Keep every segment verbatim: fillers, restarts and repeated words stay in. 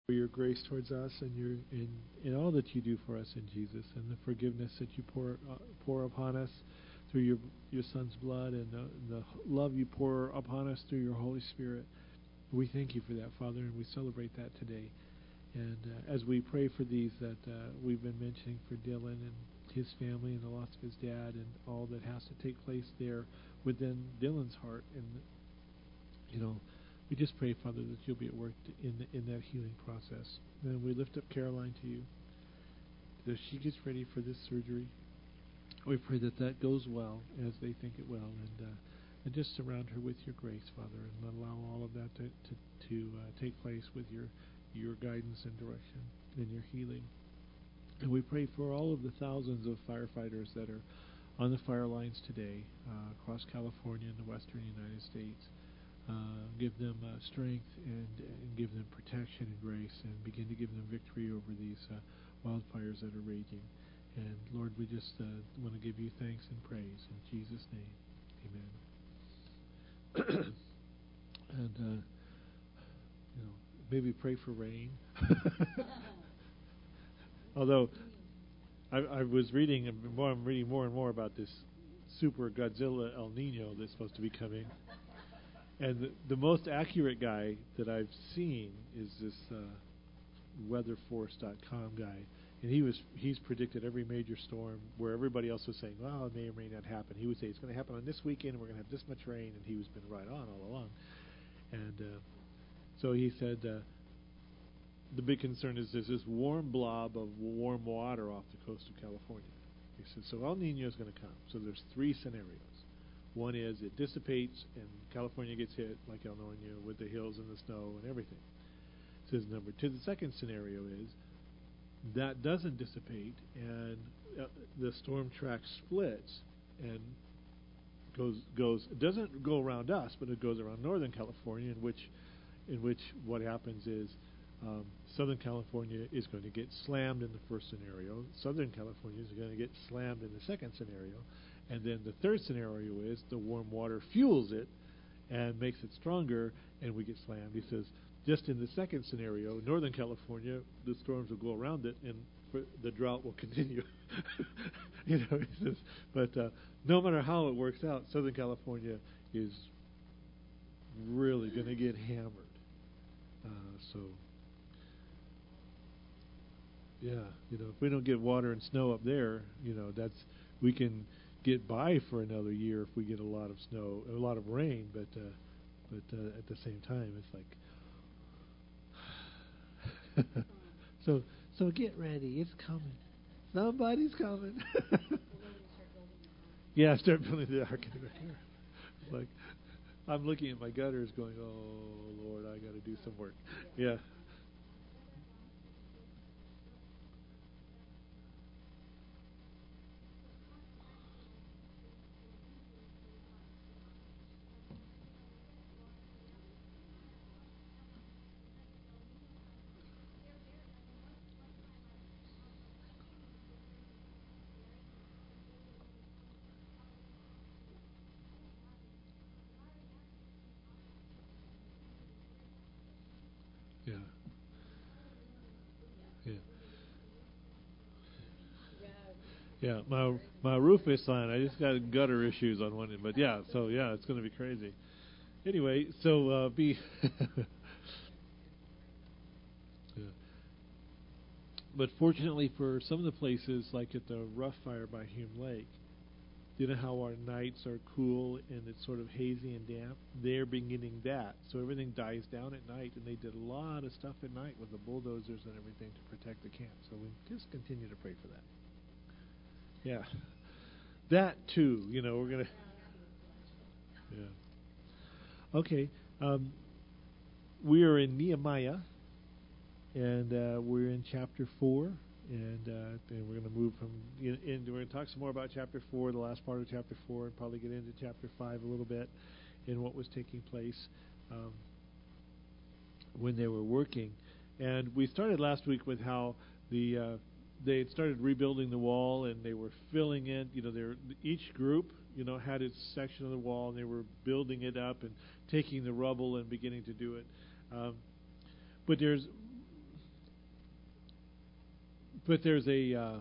for your grace towards us and your in, in all that you do for us in Jesus, and the forgiveness that you pour uh, pour upon us through your your Son's blood, and the, the love you pour upon us through your Holy Spirit. We thank you for that, Father, and we celebrate that today. And uh, as we pray for these that uh, we've been mentioning for Dylan and his family and the loss of his dad and all that has to take place there within Dylan's heart, and you know, we just pray, Father, that you'll be at work in the, in that healing process. And we lift up Caroline to you as she gets ready for this surgery. We pray that that goes well as they think it will, and uh, and just surround her with your grace, Father, and allow all of that to to, to uh, take place with your your guidance and direction and your healing. And we pray for all of the thousands of firefighters that are on the fire lines today uh, across California and the western United States. Uh, give them uh, strength and, and give them protection and grace, and begin to give them victory over these uh, wildfires that are raging. And Lord, we just uh, want to give you thanks and praise in Jesus' name. Amen. and uh, you know, maybe pray for rain. Although I, I was reading, more, I'm reading more and more about this super Godzilla El Nino that's supposed to be coming. And the, the most accurate guy that I've seen is this uh, weather force dot com guy, and he was he's predicted every major storm where everybody else was saying, well, it may or may not happen. He would say it's going to happen on this weekend, we're going to have this much rain, and he was been right on all along. And uh, so he said uh, the big concern is there's this warm blob of warm water off the coast of California. He said, so El Nino is going to come. So there's three scenarios. One is it dissipates and California gets hit like El Nino with the hills and the snow and everything. Says number two. The second scenario is that doesn't dissipate and uh, the storm track splits and goes goes it doesn't go around us, but it goes around Northern California, in which in which what happens is um, Southern California is going to get slammed in the first scenario. Southern California is going to get slammed in the second scenario. And then the third scenario is the warm water fuels it and makes it stronger, and we get slammed. He says, just in the second scenario, Northern California, the storms will go around it, and for the drought will continue. you know, he says, but uh, no matter how it works out, Southern California is really going to get hammered. Uh, so, yeah, you know, if we don't get water and snow up there, you know, that's we can get by for another year if we get a lot of snow, a lot of rain, but uh, but uh, at the same time, it's like, so so get ready, it's coming, somebody's coming. yeah, start building the ark. It's like I'm looking at my gutters, going, oh Lord, I got to do some work. Yeah. Yeah. Yeah. Yeah, my my roof is fine. I just got gutter issues on one end, but yeah, so yeah, it's going to be crazy. Anyway, so uh, be. yeah. But fortunately for some of the places, like at the Rough Fire by Hume Lake, you know how our nights are cool and it's sort of hazy and damp? They're beginning that. So everything dies down at night, and they did a lot of stuff at night with the bulldozers and everything to protect the camp. So we just continue to pray for that. Yeah. That too, you know, we're going to... Yeah. Okay. Um, we are in Nehemiah, and uh, we're in chapter four. And, uh, and we're going to move from, in, in, we're going to talk some more about chapter four, the last part of chapter four, and probably get into chapter five a little bit in what was taking place um, when they were working. And we started last week with how the uh, they had started rebuilding the wall, and they were filling it. You know, they were, each group, you know, had its section of the wall, and they were building it up and taking the rubble and beginning to do it. Um, but there's but there's a uh,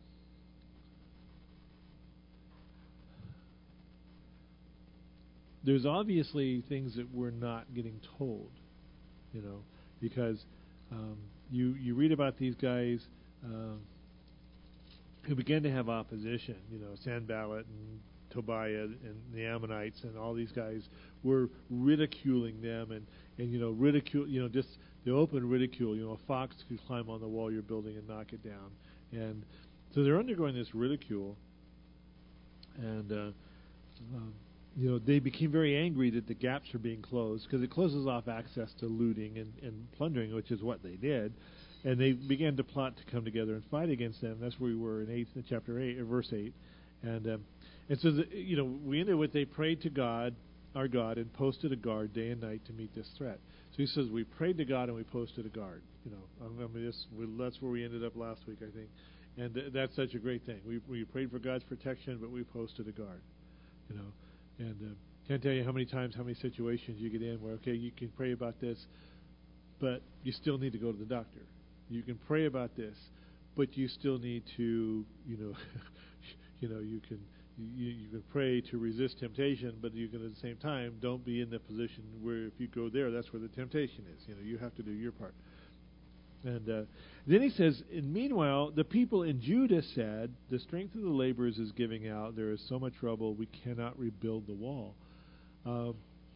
there's obviously things that we're not getting told, you know, because um, you you read about these guys um, who began to have opposition, you know, Sanballat and Tobiah and the Ammonites and all these guys were ridiculing them and, and you know, ridicule, you know, just the open ridicule. You know, a fox could climb on the wall you're building and knock it down. And so they're undergoing this ridicule. And, uh, um, you know, they became very angry that the gaps are being closed because it closes off access to looting and, and plundering, which is what they did. And they began to plot to come together and fight against them. That's where we were in eighth, chapter eight, or verse eight. And um, and so, the, you know, we ended with they prayed to God, our God, and posted a guard day and night to meet this threat. So he says we prayed to God and we posted a guard. You know, I mean, this, we, that's where we ended up last week, I think. And th- that's such a great thing. We we prayed for God's protection, but we posted a guard. You know, and uh, can't tell you how many times, how many situations you get in where, okay, you can pray about this, but you still need to go to the doctor. You can pray about this, but you still need to, you know, you know, you can you, you can pray to resist temptation, but you can at the same time don't be in the position where if you go there, that's where the temptation is. You know, you have to do your part. And uh, then he says, and meanwhile, the people in Judah said, the strength of the laborers is giving out. There is so much rubble, we cannot rebuild the wall. Um,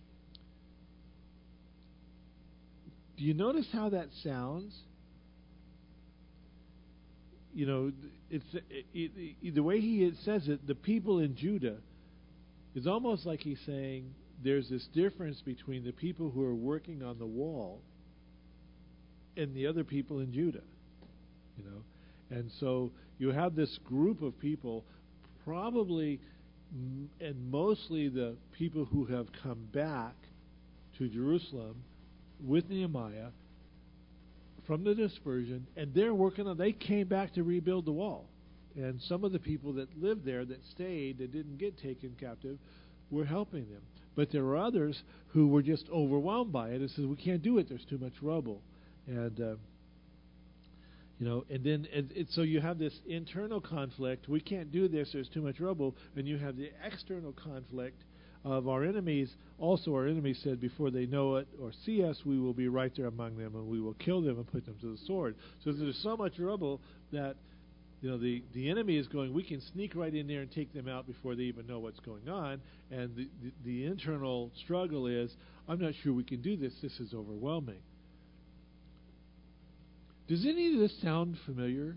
do you notice how that sounds? You know, it's it, it, it, the way he says it, the people in Judah, is almost like he's saying there's this difference between the people who are working on the wall and the other people in Judah, you know. And so you have this group of people, probably m- and mostly the people who have come back to Jerusalem with Nehemiah from the dispersion, and they're working on, they came back to rebuild the wall. And some of the people that lived there, that stayed, that didn't get taken captive, were helping them. But there were others who were just overwhelmed by it and said, we can't do it, there's too much rubble. And, uh, you know, and then, and, and so you have this internal conflict, we can't do this, there's too much rubble, and you have the external conflict of our enemies. Also, our enemies said, before they know it or see us, we will be right there among them, and we will kill them and put them to the sword. So there's so much rubble that, you know, the, the enemy is going, we can sneak right in there and take them out before they even know what's going on. And the, the, the internal struggle is, I'm not sure we can do this. This is overwhelming. Does any of this sound familiar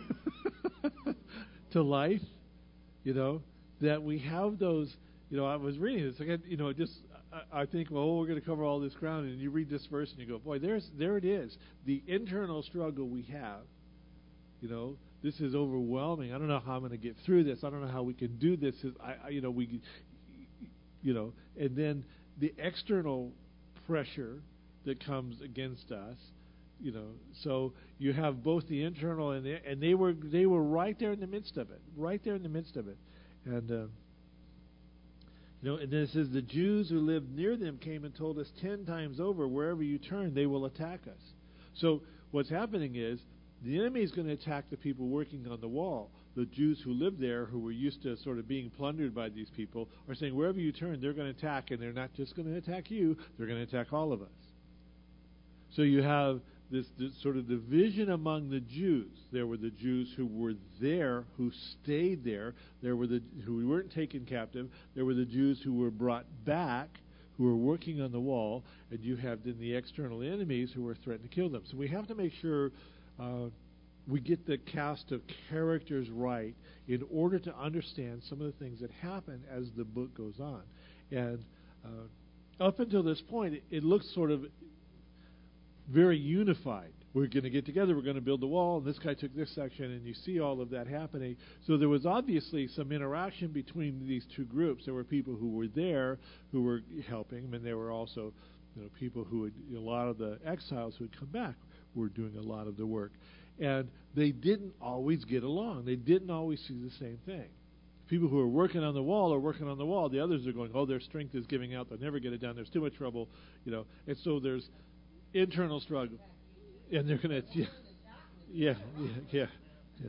to life? You know, that we have those. You know, I was reading this. Again, you know, just I, I think, well, we're going to cover all this ground, and you read this verse, and you go, boy, there's there it is. The internal struggle we have. You know, this is overwhelming. I don't know how I'm going to get through this. I don't know how we can do this. I, I, you know, we, you know, and then the external pressure that comes against us. You know, so you have both the internal and the, and they were they were right there in the midst of it, right there in the midst of it, and. Uh, You know, and then it says, the Jews who lived near them came and told us ten times over, wherever you turn, they will attack us. So what's happening is, the enemy is going to attack the people working on the wall. The Jews who lived there, who were used to sort of being plundered by these people, are saying, wherever you turn, they're going to attack, and they're not just going to attack you, they're going to attack all of us. So you have this, this sort of division among the Jews. There were the Jews who were there, who stayed there. There were the who weren't taken captive. There were the Jews who were brought back, who were working on the wall. And you have then the external enemies who were threatening to kill them. So we have to make sure uh, we get the cast of characters right in order to understand some of the things that happen as the book goes on. And uh, up until this point, it, it looks sort of very unified. We're going to get together, we're going to build the wall, and this guy took this section, and you see all of that happening. So there was obviously some interaction between these two groups. There were people who were there who were helping, and there were also, you know, people who had, a lot of the exiles who had come back were doing a lot of the work. And they didn't always get along. They didn't always see the same thing. People who are working on the wall are working on the wall. The others are going, oh, their strength is giving out. They'll never get it done. There's too much trouble, you know. And so there's internal struggle, and they're going to, yeah, yeah, yeah, yeah. Yeah.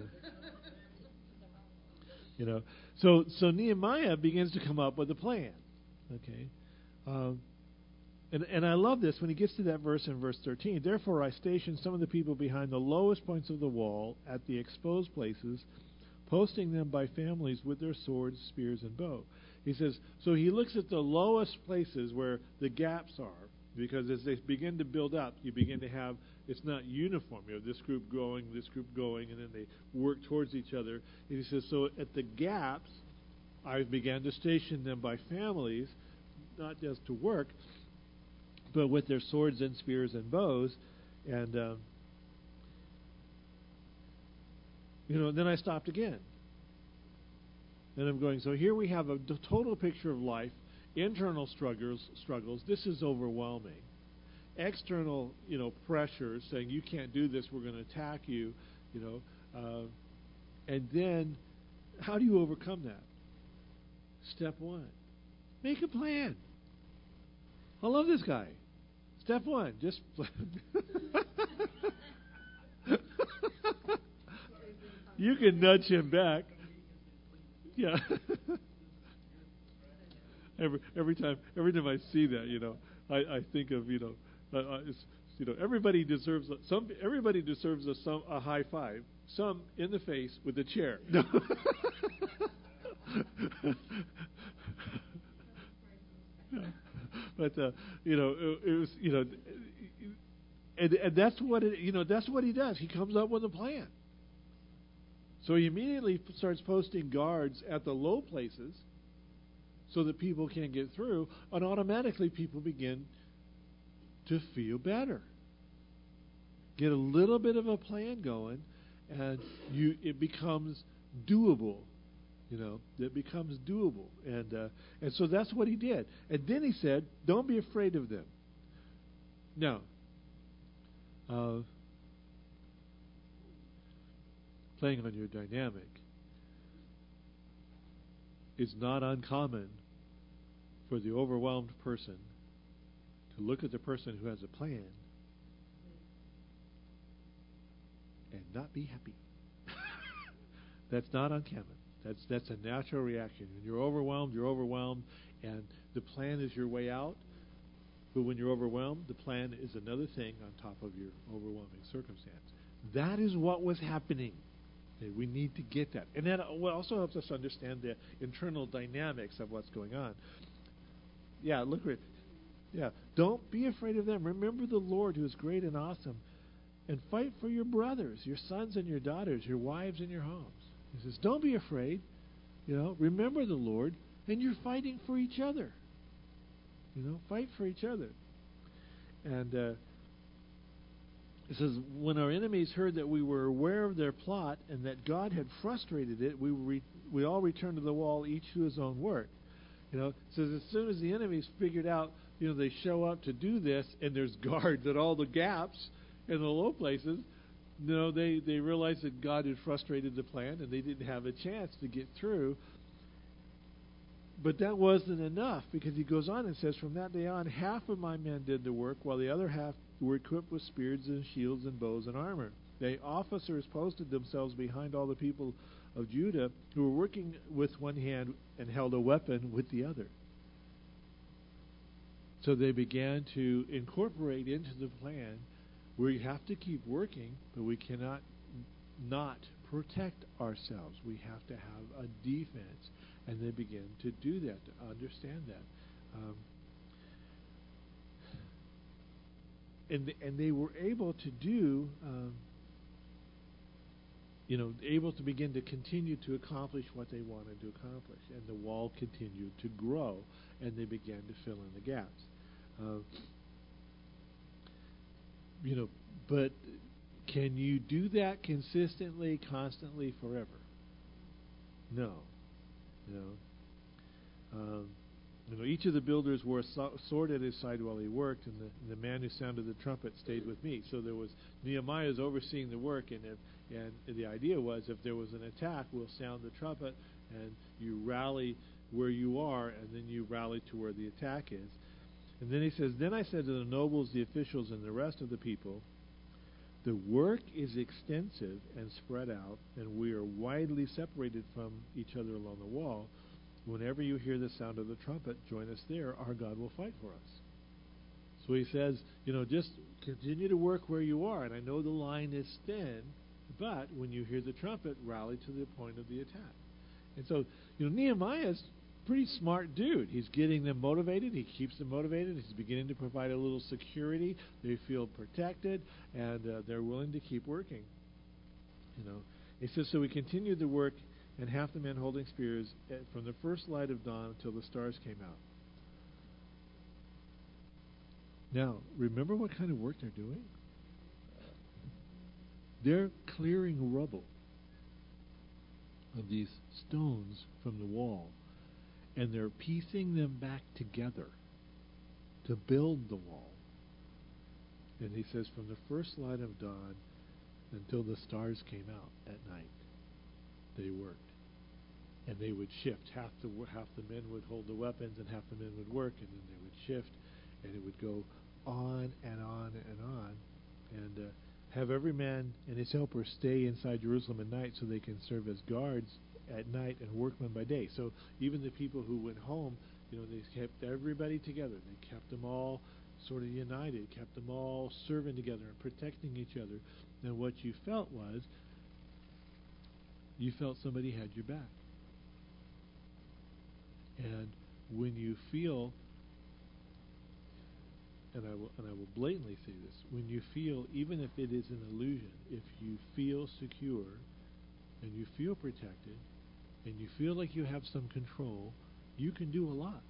You know, so so Nehemiah begins to come up with a plan. Okay, um, and and I love this when he gets to that verse in verse thirteen. Therefore, I stationed some of the people behind the lowest points of the wall at the exposed places, posting them by families with their swords, spears, and bow. He says, so he looks at the lowest places where the gaps are, because as they begin to build up, you begin to have, it's not uniform. You have this group going, this group going, and then they work towards each other. And he says, so at the gaps, I began to station them by families, not just to work, but with their swords and spears and bows. And, um, you know, and then I stopped again. And I'm going, so here we have a d- total picture of life, internal struggles, struggles. This is overwhelming. External, you know, pressures saying you can't do this, we're going to attack you, you know. Uh, and then, how do you overcome that? Step one, make a plan. I love this guy. Step one, just you can nudge him back. Yeah. every every time every time I see that, you know, I, I think of you know, uh, it's, you know, everybody deserves a, some. Everybody deserves a some a high five. Some in the face with a chair. No. But uh, you know, it, it was you know, and, and that's what it, you know that's what he does. He comes up with a plan. So he immediately starts posting guards at the low places so that people can't get through, and automatically people begin to feel better. Get a little bit of a plan going, and you it becomes doable. You know, it becomes doable. And uh, and so that's what he did. And then he said, don't be afraid of them. Now, uh, playing on your dynamic, it's not uncommon for the overwhelmed person to look at the person who has a plan and not be happy. That's not uncommon. That's that's a natural reaction. When you're overwhelmed, you're overwhelmed, and the plan is your way out. But when you're overwhelmed, the plan is another thing on top of your overwhelming circumstance. That is what was happening. Okay, we need to get that. And that also helps us understand the internal dynamics of what's going on. Yeah, look at it. Yeah, don't be afraid of them. Remember the Lord who is great and awesome. And fight for your brothers, your sons and your daughters, your wives and your homes. He says, don't be afraid. You know, remember the Lord, and you're fighting for each other. You know, fight for each other. And uh, it says, when our enemies heard that we were aware of their plot and that God had frustrated it, we re- we all returned to the wall, each to his own work. You know, it says as soon as the enemies figured out, you know, they show up to do this, and there's guards at all the gaps in the low places. You know, they they realized that God had frustrated the plan, and they didn't have a chance to get through. But that wasn't enough, because he goes on and says, from that day on, half of my men did the work, while the other half were equipped with spears and shields and bows and armor. The officers posted themselves behind all the people of Judah, who were working with one hand and held a weapon with the other. So they began to incorporate into the plan, we have to keep working, but we cannot not protect ourselves. We have to have a defense. And they begin to do that, to understand that. Um, and and they were able to do, um, you know, able to begin to continue to accomplish what they wanted to accomplish. And the wall continued to grow, and they began to fill in the gaps. Uh, you know, but can you do that consistently, constantly, forever? No. You know, um, you know, each of the builders wore a so- sword at his side while he worked, and the, and the man who sounded the trumpet stayed with me. So there was Nehemiah's overseeing the work, and if, and the idea was if there was an attack, we'll sound the trumpet, and you rally where you are, and then you rally to where the attack is. And then he says, then I said to the nobles, the officials, and the rest of the people, The work is extensive and spread out, and we are widely separated from each other along the wall. Whenever you hear the sound of the trumpet, join us there. Our God will fight for us. So he says, you know, just continue to work where you are. And I know the line is thin, but when you hear the trumpet, rally to the point of the attack. And so, you know, Nehemiah's a pretty smart dude. He's getting them motivated. He keeps them motivated. He's beginning to provide a little security. They feel protected, and uh, they're willing to keep working. You know, it says, so we continued the work, and half the men holding spears uh, from the first light of dawn until the stars came out. Now, remember what kind of work they're doing? They're clearing rubble of these stones from the wall, and they're piecing them back together to build the wall. And he says, from the first light of dawn until the stars came out at night, they worked. And they would shift. Half the half the men would hold the weapons, and half the men would work, and then they would shift, and it would go on and on and on, and uh, have every man and his helper stay inside Jerusalem at night so they can serve as guards at night and workmen by day. So even the people who went home, you know, they kept everybody together. They kept them all sort of united, kept them all serving together and protecting each other. And what you felt was, you felt somebody had your back. And when you feel, and I will and I will blatantly say this, when you feel, even if it is an illusion, if you feel secure and you feel protected and you feel like you have some control, you can do a lot.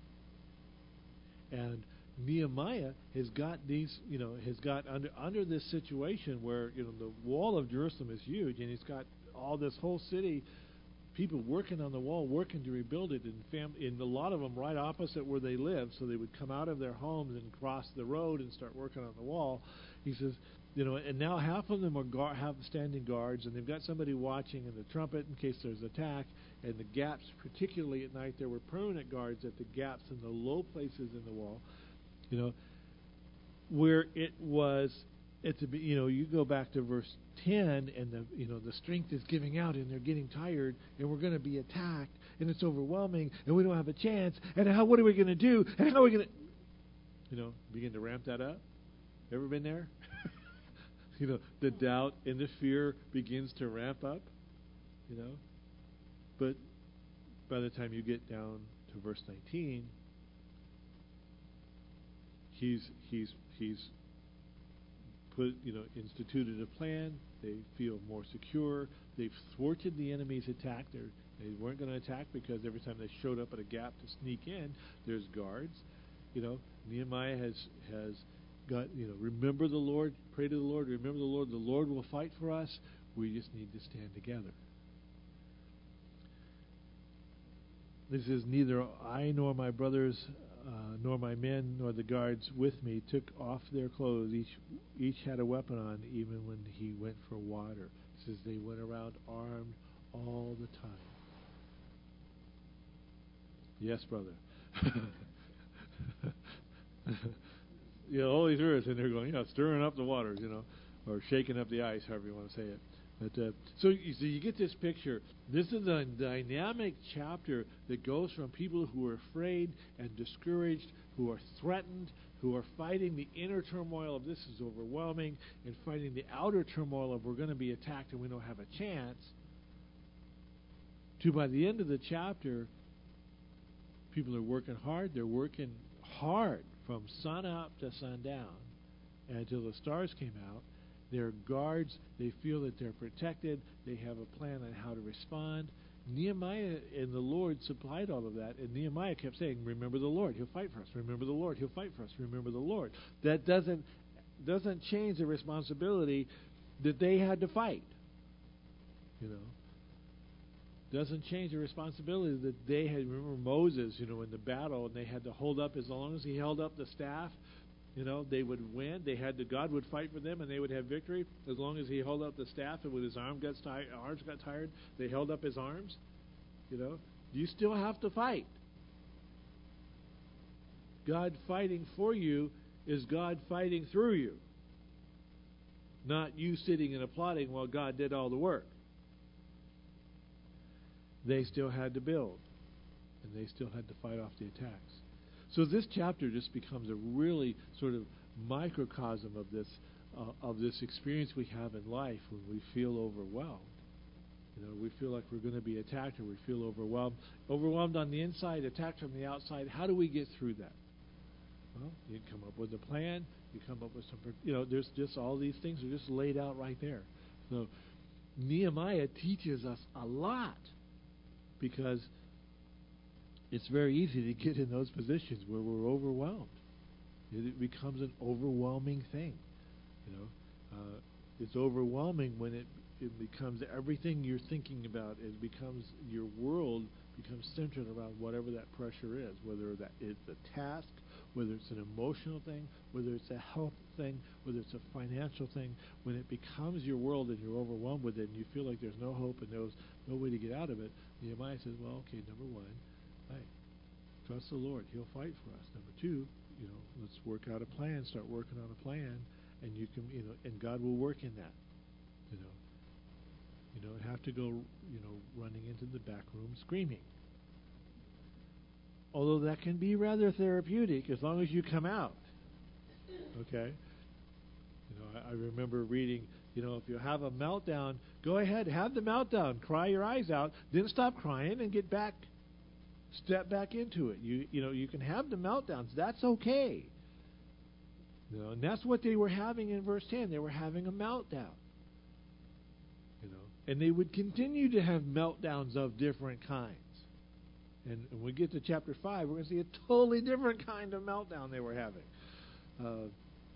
And Nehemiah has got these, you know, has got under under this situation where, you know, the wall of Jerusalem is huge, and he's got all this whole city, people working on the wall, working to rebuild it, and, fam- and a lot of them right opposite where they live, so they would come out of their homes and cross the road and start working on the wall. He says, you know, and now half of them are gar- have standing guards, and they've got somebody watching in the trumpet in case there's attack, and the gaps, particularly at night, there were permanent guards at the gaps in the low places in the wall, you know, where it was, at the, you know, you go back to verse ten, and the, you know, the strength is giving out, and they're getting tired, and we're going to be attacked, and it's overwhelming, and we don't have a chance, and how? What are we going to do? And how are we going to, you know, begin to ramp that up? Ever been there? You know, the doubt and the fear begins to ramp up. You know, but by the time you get down to verse nineteen, he's he's he's. put, you know, instituted a plan. They feel more secure. They've thwarted the enemy's attack. They're, they weren't going to attack because every time they showed up at a gap to sneak in, there's guards. You know, Nehemiah has has got, you know, remember the Lord, pray to the Lord, remember the Lord. The Lord will fight for us. We just need to stand together. This is neither I nor my brothers Uh, nor my men, nor the guards with me took off their clothes. Each each had a weapon on, even when he went for water. It says they went around armed all the time. Yes, brother. You know, Holy Spirit, and they're going, you know, stirring up the waters, you know, or shaking up the ice, however you want to say it. But uh, so, you, so you get this picture. This is a dynamic chapter that goes from people who are afraid and discouraged, who are threatened, who are fighting the inner turmoil of this is overwhelming, and fighting the outer turmoil of we're going to be attacked and we don't have a chance, to by the end of the chapter, people are working hard. They're working hard from sun up to sundown until the stars came out. They're guards. They feel that they're protected. They have a plan on how to respond. Nehemiah and the Lord supplied all of that, and Nehemiah kept saying, remember the Lord, he'll fight for us. Remember the Lord, he'll fight for us. Remember the Lord. That doesn't doesn't change the responsibility that they had to fight. You know, doesn't change the responsibility that they had. Remember Moses, you know, in the battle, and they had to hold up, as long as he held up the staff, you know, they would win. They had to, God would fight for them, and they would have victory as long as he held up the staff. And when his arm got tired, arms got tired, they held up his arms. You know, you still have to fight. God fighting for you is God fighting through you. not you sitting and applauding while God did all the work. They still had to build, and they still had to fight off the attacks. So this chapter just becomes a really sort of microcosm of this uh, of this experience we have in life when we feel overwhelmed. You know, we feel like we're going to be attacked, or we feel overwhelmed. Overwhelmed on the inside, attacked from the outside. How do we get through that? Well, you come up with a plan. You come up with some, you know, there's just all these things are just laid out right there. So Nehemiah teaches us a lot, because it's very easy to get in those positions where we're overwhelmed. It becomes an overwhelming thing. You know, uh, it's overwhelming when it it becomes everything you're thinking about. It becomes your world becomes centered around whatever that pressure is, whether that it's a task, whether it's an emotional thing, whether it's a health thing, whether it's a financial thing. When it becomes your world and you're overwhelmed with it, and you feel like there's no hope and no no way to get out of it, Nehemiah says, well, okay, number one, right, trust the Lord. He'll fight for us. Number two, you know, let's work out a plan. Start working on a plan, and you can, you know, and God will work in that. You know, you don't have to go, you know, running into the back room screaming. Although that can be rather therapeutic as long as you come out. Okay? You know, I, I remember reading, you know, if you have a meltdown, go ahead, have the meltdown, cry your eyes out, then stop crying and get back, step back into it. You you know, you can have the meltdowns. That's okay. You know, and that's what they were having in verse ten. They were having a meltdown. You know, and they would continue to have meltdowns of different kinds. And when we get to chapter five, we're going to see a totally different kind of meltdown they were having. Uh,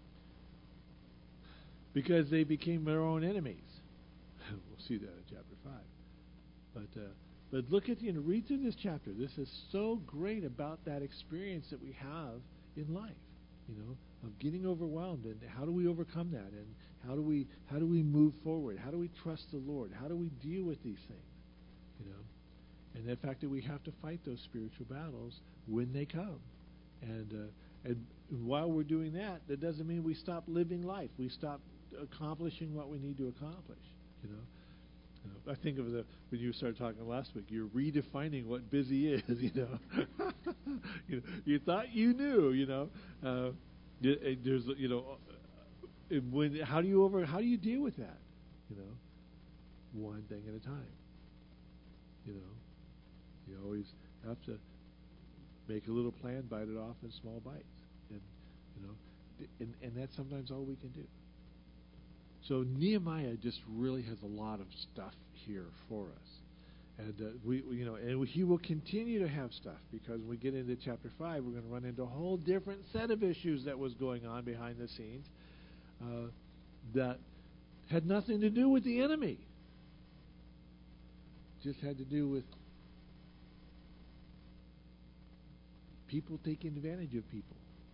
because they became their own enemies. We'll see that in chapter five. But uh, but look at, you know, read through this chapter. This is so great about that experience that we have in life, you know, of getting overwhelmed, and how do we overcome that, and how do we how do we move forward? How do we trust the Lord? How do we deal with these things? You know, and the fact that we have to fight those spiritual battles when they come, and uh, and while we're doing that, that doesn't mean we stop living life. We stop accomplishing what we need to accomplish. You know. I think of the when you started talking last week, you're redefining what busy is. You know, you, know you thought you knew. You know, uh, there's you know, when how do you over how do you deal with that? You know, one thing at a time. You know, you always have to make a little plan, bite it off in small bites, and you know, and and that's sometimes all we can do. So Nehemiah just really has a lot of stuff here for us, and uh, we, we, you know, and he will continue to have stuff, because when we get into chapter five, we're going to run into a whole different set of issues that was going on behind the scenes uh, that had nothing to do with the enemy, just had to do with people taking advantage of people,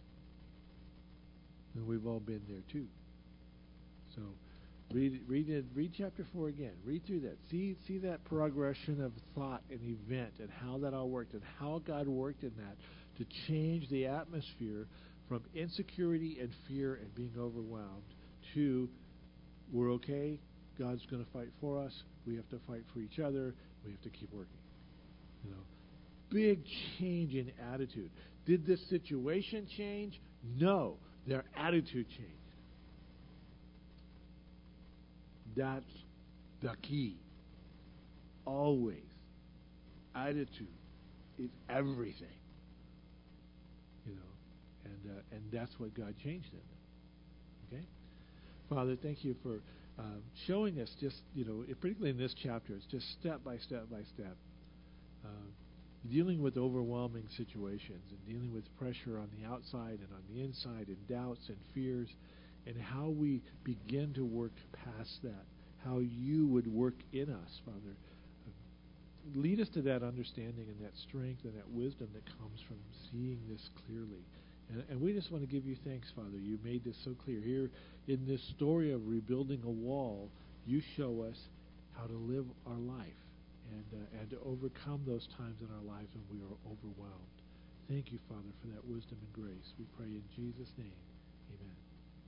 and we've all been there too. So, read read it, read chapter four again. Read through that. See see that progression of thought and event, and how that all worked, and how God worked in that to change the atmosphere from insecurity and fear and being overwhelmed to we're okay. God's going to fight for us. We have to fight for each other. We have to keep working. You know, big change in attitude. Did this situation change? No, their attitude changed. That's the key. Always. Attitude is everything. You know, and uh, and that's what God changed in them. Okay? Father, thank you for um, showing us just, you know, particularly in this chapter, it's just step by step by step. Uh, dealing with overwhelming situations, and dealing with pressure on the outside and on the inside, and doubts and fears, and how we begin to work past that, how you would work in us, Father. Uh, lead us to that understanding and that strength and that wisdom that comes from seeing this clearly. And, and we just want to give you thanks, Father. You made this so clear. Here in this story of rebuilding a wall, you show us how to live our life, and, uh, and to overcome those times in our lives when we are overwhelmed. Thank you, Father, for that wisdom and grace. We pray in Jesus' name.